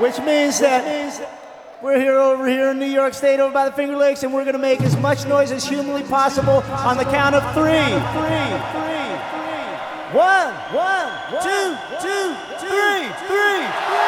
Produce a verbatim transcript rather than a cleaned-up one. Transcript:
Which means that we're here over here in New York State, over by the Finger Lakes, and we're gonna make as much noise as humanly possible on the count of three. One, one, two, two, three, three.